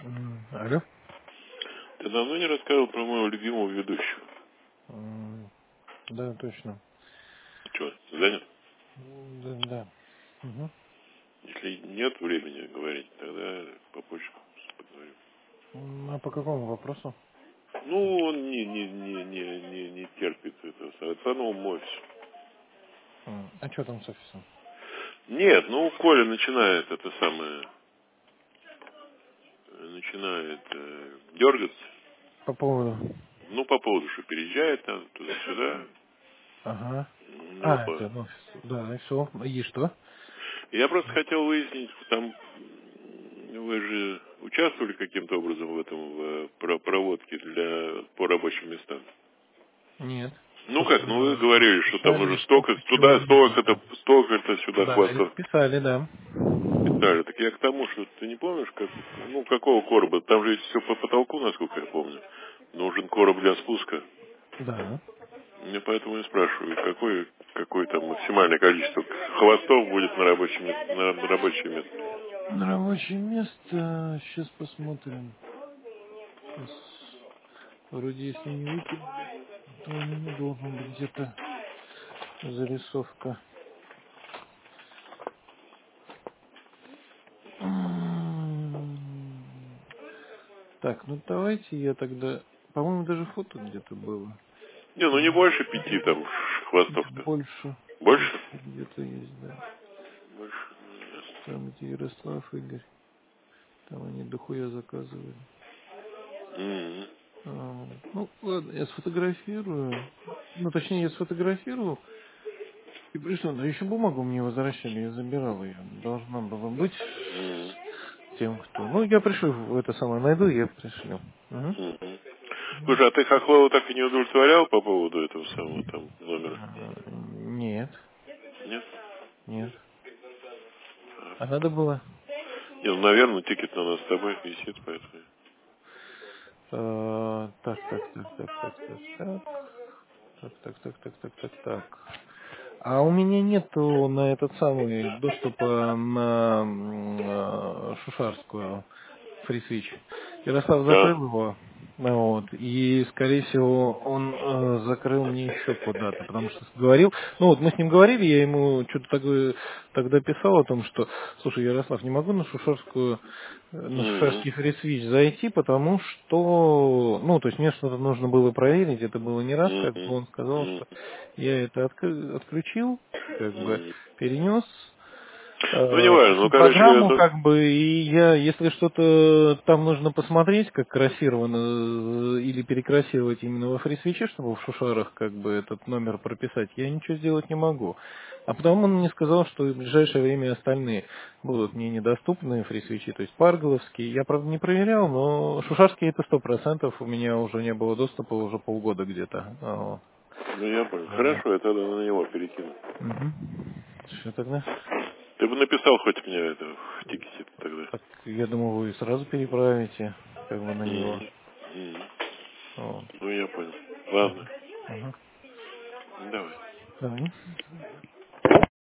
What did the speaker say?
Алло? Ты давно не рассказывал про моего любимого ведущего? Да, точно. Что, занят? Да, да. Мгм. Если нет времени говорить, тогда попозже поговорим. А по какому вопросу? Ну, он не терпит этого. Это новом офисе. А что там с офисом? Нет, ну, Коля начинает это самое, начинает дергаться. По поводу... Ну, по поводу, что переезжает там, туда-сюда. Ага. Ну, Это, ну, да, и все. И что? я просто хотел выяснить, там вы же участвовали каким-то образом в этом, в проводке по рабочим местам? Нет. Ну как, ну вы Просто говорили, что там писали, уже что столько хочу туда, ездить, да. столько это сюда Да, это хвастов писали, да. писали. Так я к тому, что ты не помнишь, как, ну какого короба? Там же все по потолку, насколько я помню. Нужен короб для спуска. Да. Я поэтому и спрашиваю, какое там максимальное количество хвостов будет на на рабочее место. На рабочее место. Сейчас посмотрим. Сейчас. Вроде если не выкинули, то у меня должен быть где-то зарисовка. Так, ну давайте я тогда... По-моему, даже фото где-то было. Не, ну не Нет, больше 5 там хвостов-то. больше. Больше? Больше где-то есть, да. Больше. Там где Ярослав, Игорь. Там они дохуя заказывали. М-м. Ну, ладно, я сфотографирую. Ну, точнее, я сфотографирую и пришлю. Да еще бумагу мне возвращали, я забирал ее. Должна была быть М-м. тем, кто... Ну, я пришлю, это самое найду, я пришлю. Угу. Мгм. Слушай, а ты Хохлова так и не удовлетворял по поводу этого самого там номера? Нет, Нет? нет. А надо было... Не, ну, наверное, тикет на нас с тобой висит, поэтому. Так. Так. А у меня нету на этот самый доступа на Шушарскую FreeSwitch. Ярослав Да. закрыл его, вот, и, скорее всего, он закрыл мне еще куда-то, потому что говорил, ну вот мы с ним говорили, я ему что-то тогда писал о том, что, слушай, Ярослав, не могу на Шушарскую на Мгм. шашки фрисвич зайти, потому что, ну, то есть мне что-то нужно было проверить, это было не раз, как бы Мгм. он сказал, Мгм. что я это отключил, как бы Мгм. перенес Ну, не важно, ну, всю короче, программу, это... как бы, и я, если что-то там нужно посмотреть, как красировано, или перекрасировать именно во фрисвиче, чтобы в шушарах, как бы, этот номер прописать, я ничего сделать не могу. А потом он мне сказал, что в ближайшее время остальные будут мне недоступны фрисвичи, то есть парголовские. Я, правда, не проверял, но шушарские это 100%, у меня уже не было доступа уже полгода где-то. Вот. Ну, я понял. Вот. Хорошо, я тогда на него перекину. Мгм. Что тогда? Ты бы написал хоть мне это в тикете тогда. Так, я думаю, вы сразу переправите, как бы, на него. Мгм. Мгм. Вот. Ну, я понял. Ладно. Ага. Давай. Давай.